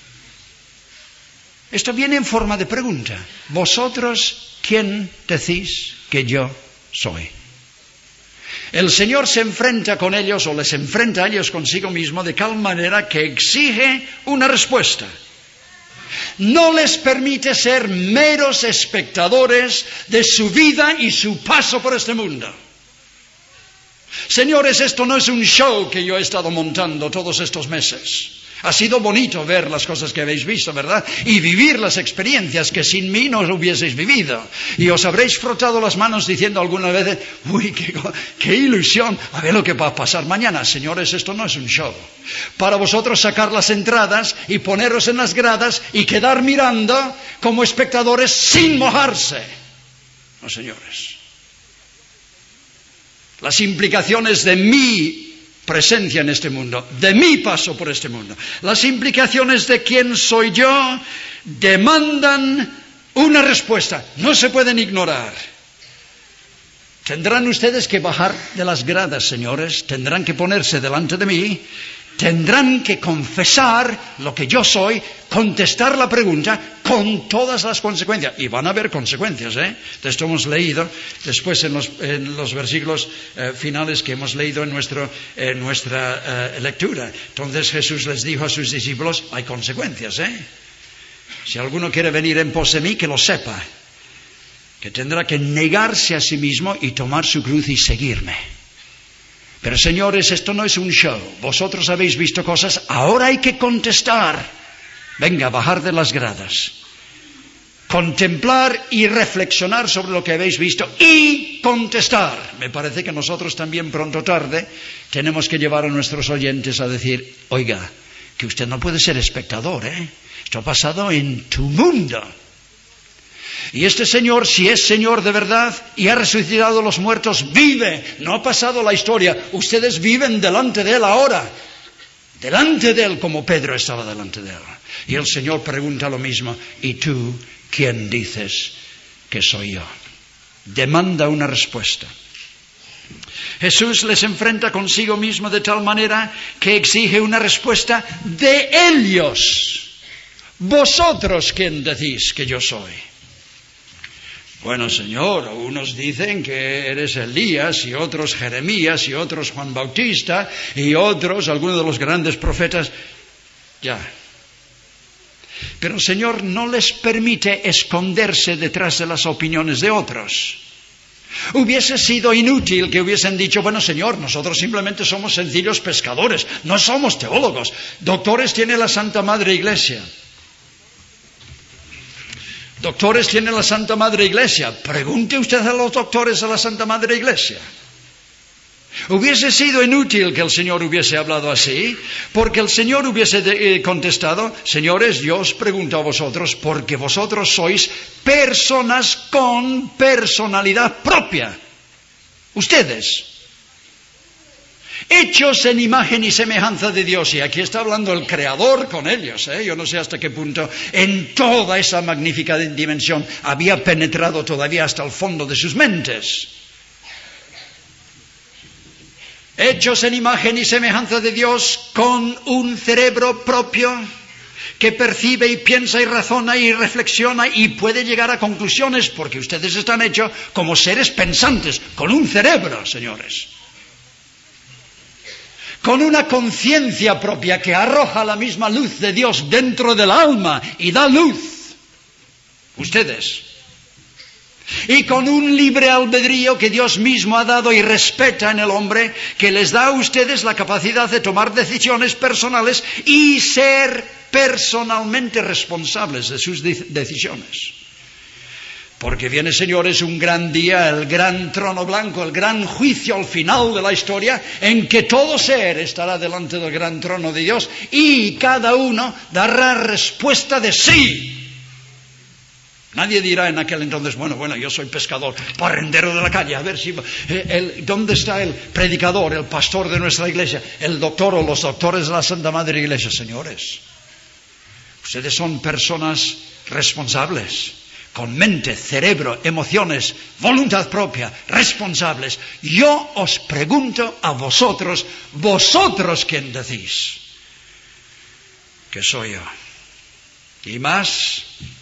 Esto viene en forma de pregunta. ¿Vosotros quién decís que yo soy? El Señor se enfrenta con ellos, o les enfrenta a ellos consigo mismo, de tal manera que exige una respuesta. No les permite ser meros espectadores de su vida y su paso por este mundo. Señores, esto no es un show que yo he estado montando todos estos meses. Ha sido bonito ver las cosas que habéis visto, ¿verdad? Y vivir las experiencias que sin mí no hubieseis vivido. Y os habréis frotado las manos diciendo alguna vez: uy, qué, qué ilusión, a ver lo que va a pasar mañana. Señores, esto no es un show. Para vosotros sacar las entradas y poneros en las gradas y quedar mirando como espectadores sin mojarse. No, señores. Las implicaciones de mi presencia en este mundo, de mi paso por este mundo, las implicaciones de quién soy yo, demandan una respuesta. No se pueden ignorar. Tendrán ustedes que bajar de las gradas, señores, tendrán que ponerse delante de mí, tendrán que confesar lo que yo soy, contestar la pregunta con todas las consecuencias. Y van a haber consecuencias, ¿eh? De esto hemos leído después en los, en los versículos eh, finales que hemos leído en, nuestro, en nuestra eh, lectura. Entonces Jesús les dijo a sus discípulos: hay consecuencias, ¿eh? Si alguno quiere venir en pos de mí, que lo sepa, que tendrá que negarse a sí mismo y tomar su cruz y seguirme. Pero señores, esto no es un show. Vosotros habéis visto cosas, ahora hay que contestar. Venga, bajar de las gradas. Contemplar y reflexionar sobre lo que habéis visto y contestar. Me parece que nosotros también pronto o tarde tenemos que llevar a nuestros oyentes a decir: oiga, que usted no puede ser espectador, ¿eh? Esto ha pasado en tu mundo. Y este Señor, si es Señor de verdad y ha resucitado a los muertos, vive. No ha pasado la historia. Ustedes viven delante de Él ahora. Delante de Él, como Pedro estaba delante de Él. Y el Señor pregunta lo mismo: ¿y tú quién dices que soy yo? Demanda una respuesta. Jesús les enfrenta consigo mismo de tal manera que exige una respuesta de ellos. ¿Vosotros quién decís que yo soy? Bueno, Señor, unos dicen que eres Elías y otros Jeremías y otros Juan Bautista y otros, algunos de los grandes profetas. Ya. Pero el Señor no les permite esconderse detrás de las opiniones de otros. Hubiese sido inútil que hubiesen dicho, bueno, Señor, nosotros simplemente somos sencillos pescadores, no somos teólogos. Doctores tiene la Santa Madre Iglesia. Doctores tiene la Santa Madre Iglesia. Pregunte usted a los doctores de la Santa Madre Iglesia. Hubiese sido inútil que el Señor hubiese hablado así, porque el Señor hubiese de, eh, contestado, señores, yo os pregunto a vosotros, porque vosotros sois personas con personalidad propia. Ustedes. Hechos en imagen y semejanza de Dios. Y aquí está hablando el Creador con ellos. ¿eh? Yo no sé hasta qué punto en toda esa magnífica dimensión había penetrado todavía hasta el fondo de sus mentes. Hechos en imagen y semejanza de Dios con un cerebro propio que percibe y piensa y razona y reflexiona y puede llegar a conclusiones porque ustedes están hechos como seres pensantes, con un cerebro, señores. Con una conciencia propia que arroja la misma luz de Dios dentro del alma y da luz. Ustedes. Y con un libre albedrío que Dios mismo ha dado y respeta en el hombre, que les da a ustedes la capacidad de tomar decisiones personales y ser personalmente responsables de sus de- decisiones. Porque viene, señores, un gran día, el gran trono blanco, el gran juicio al final de la historia, en que todo ser estará delante del gran trono de Dios y cada uno dará respuesta de sí. Nadie dirá en aquel entonces, bueno, bueno, yo soy pescador, parrendero de la calle, a ver si... Eh, el, ¿dónde está el predicador, el pastor de nuestra iglesia, el doctor o los doctores de la Santa Madre Iglesia? Señores, ustedes son personas responsables, con mente, cerebro, emociones, voluntad propia, responsables. Yo os pregunto a vosotros, vosotros quién decís que soy yo. Y más...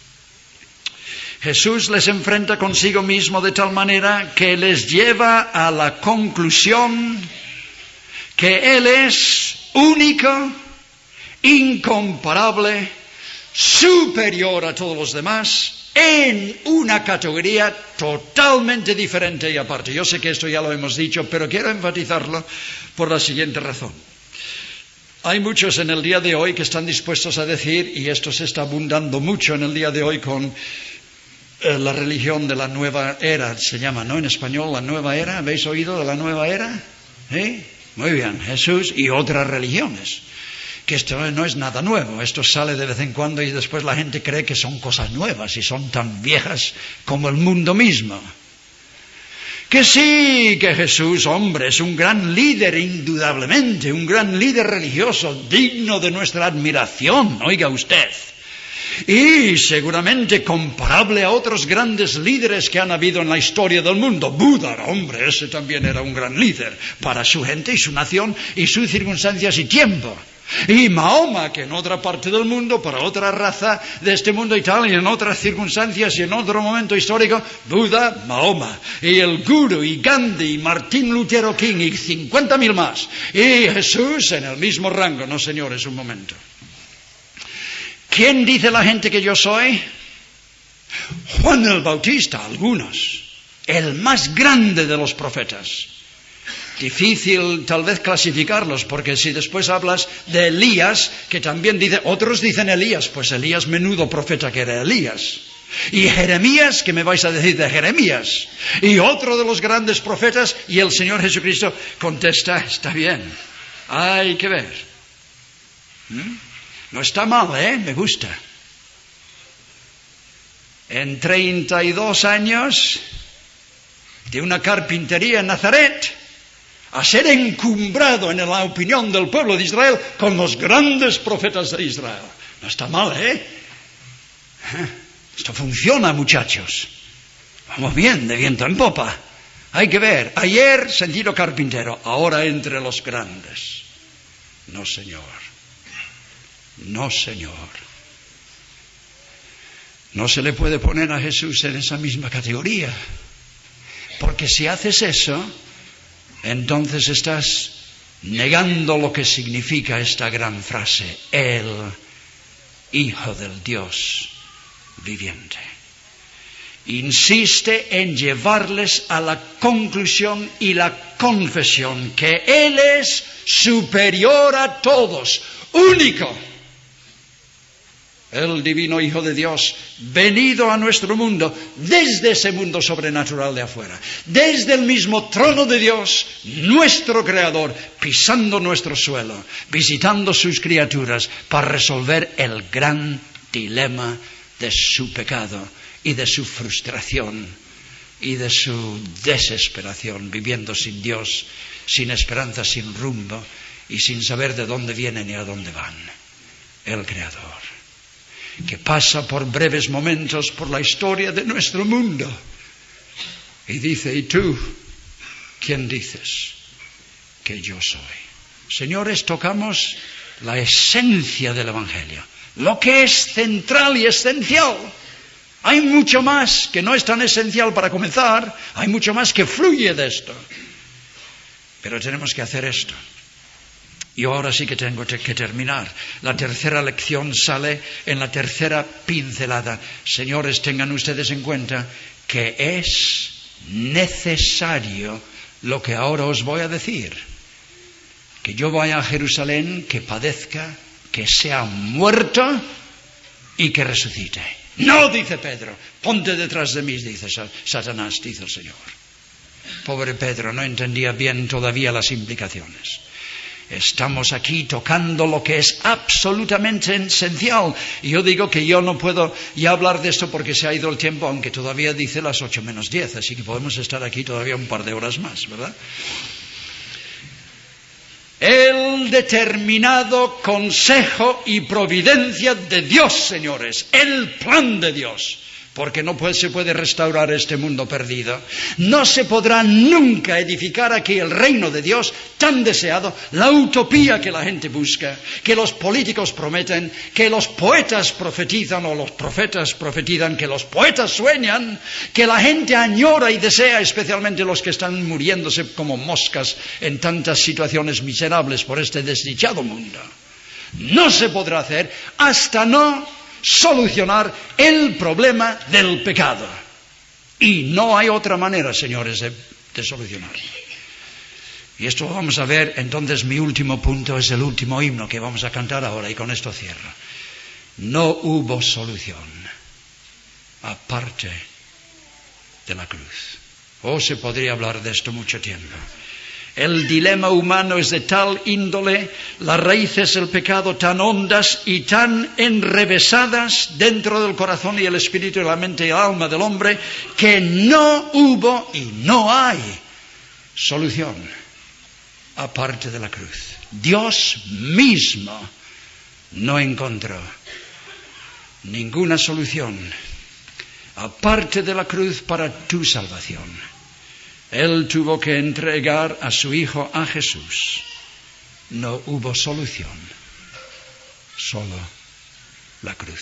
Jesús les enfrenta consigo mismo de tal manera que les lleva a la conclusión que Él es único, incomparable, superior a todos los demás, en una categoría totalmente diferente y aparte. Yo sé que esto ya lo hemos dicho, pero quiero enfatizarlo por la siguiente razón. Hay muchos en el día de hoy que están dispuestos a decir, y esto se está abundando mucho en el día de hoy con... la religión de la nueva era, se llama, ¿no? En español, la nueva era. ¿Habéis oído de la nueva era? ¿Eh? Muy bien, Jesús y otras religiones. Que esto no es nada nuevo, esto sale de vez en cuando y después la gente cree que son cosas nuevas y son tan viejas como el mundo mismo. Que sí, que Jesús, hombre, es un gran líder, indudablemente, un gran líder religioso, digno de nuestra admiración, oiga usted. Y seguramente comparable a otros grandes líderes que han habido en la historia del mundo. Buda, hombre, ese también era un gran líder para su gente y su nación y sus circunstancias y tiempo. Y Mahoma, que en otra parte del mundo, para otra raza de este mundo y tal, y en otras circunstancias y en otro momento histórico, Buda, Mahoma, y el Guru, y Gandhi, y Martín Lutero King, y cincuenta mil más. Y Jesús en el mismo rango. No, señores, un momento. ¿Quién dice la gente que yo soy? Juan el Bautista, algunos. El más grande de los profetas. Difícil tal vez clasificarlos, porque si después hablas de Elías, que también dice, otros dicen Elías, pues Elías menudo profeta que era Elías. Y Jeremías, ¿qué me vais a decir de Jeremías? Y otro de los grandes profetas, y el Señor Jesucristo contesta, está bien, hay que ver. ¿Mm? No está mal, ¿eh? Me gusta. En treinta y dos años de una carpintería en Nazaret, a ser encumbrado en la opinión del pueblo de Israel con los grandes profetas de Israel. No está mal, ¿eh? Esto funciona, muchachos. Vamos bien, de viento en popa. Hay que ver. Ayer sencillo carpintero, ahora entre los grandes. No, señor. No, señor. No se le puede poner a Jesús en esa misma categoría. Porque si haces eso, entonces estás negando lo que significa esta gran frase, el Hijo del Dios viviente. Insiste en llevarles a la conclusión y la confesión que Él es superior a todos, único. El divino Hijo de Dios, venido a nuestro mundo, desde ese mundo sobrenatural de afuera, desde el mismo trono de Dios, nuestro Creador, pisando nuestro suelo, visitando sus criaturas para resolver el gran dilema de su pecado y de su frustración y de su desesperación, viviendo sin Dios, sin esperanza, sin rumbo y sin saber de dónde vienen y a dónde van. El Creador, que pasa por breves momentos por la historia de nuestro mundo y dice: ¿y tú quién dices que yo soy? Señores, tocamos la esencia del Evangelio, lo que es central y esencial. Hay mucho más que no es tan esencial para comenzar, hay mucho más que fluye de esto. Pero tenemos que hacer esto. Y ahora sí que tengo que terminar. La tercera lección sale en la tercera pincelada. Señores, tengan ustedes en cuenta que es necesario lo que ahora os voy a decir. Que yo vaya a Jerusalén, que padezca, que sea muerto y que resucite. No, dice Pedro, ponte detrás de mí, dice Satanás, dice el Señor. Pobre Pedro, no entendía bien todavía las implicaciones. Estamos aquí tocando lo que es absolutamente esencial. Y yo digo que yo no puedo ya hablar de esto porque se ha ido el tiempo, aunque todavía dice las ocho menos diez, así que podemos estar aquí todavía un par de horas más, ¿verdad? El determinado consejo y providencia de Dios, señores, el plan de Dios. Porque no puede, se puede restaurar este mundo perdido. No se podrá nunca edificar aquí el reino de Dios tan deseado, la utopía que la gente busca, que los políticos prometen, que los poetas profetizan o los profetas profetizan, que los poetas sueñan, que la gente añora y desea, especialmente los que están muriéndose como moscas en tantas situaciones miserables por este desdichado mundo. No se podrá hacer hasta no solucionar el problema del pecado. Y no hay otra manera, señores, de, de solucionarlo. Y esto lo vamos a ver. Entonces mi último punto es el último himno que vamos a cantar ahora, y con esto cierro. No hubo solución aparte de la cruz. Oh, se podría hablar de esto mucho tiempo. El dilema humano es de tal índole, las raíces del pecado tan hondas y tan enrevesadas dentro del corazón y el espíritu y la mente y el alma del hombre, que no hubo y no hay solución aparte de la cruz. Dios mismo no encontró ninguna solución aparte de la cruz para tu salvación. Él tuvo que entregar a su Hijo, a Jesús. No hubo solución, solo la cruz.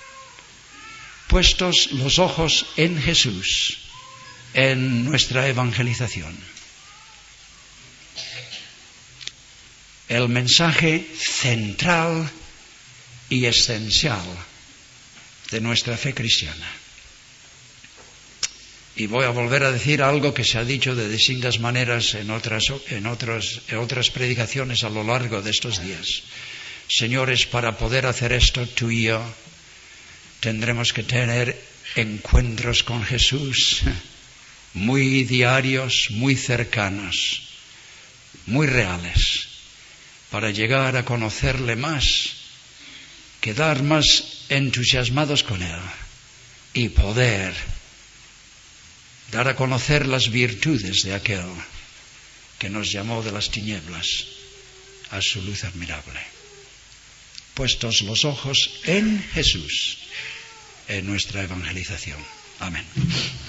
Puestos los ojos en Jesús, en nuestra evangelización, el mensaje central y esencial de nuestra fe cristiana. Y voy a volver a decir algo que se ha dicho de distintas maneras en otras, en otros, en otras predicaciones a lo largo de estos días. Señores, para poder hacer esto, tú y yo tendremos que tener encuentros con Jesús muy diarios, muy cercanos, muy reales, para llegar a conocerle más, quedar más entusiasmados con Él y poder dar a conocer las virtudes de aquel que nos llamó de las tinieblas a su luz admirable. Puestos los ojos en Jesús, en nuestra evangelización. Amén.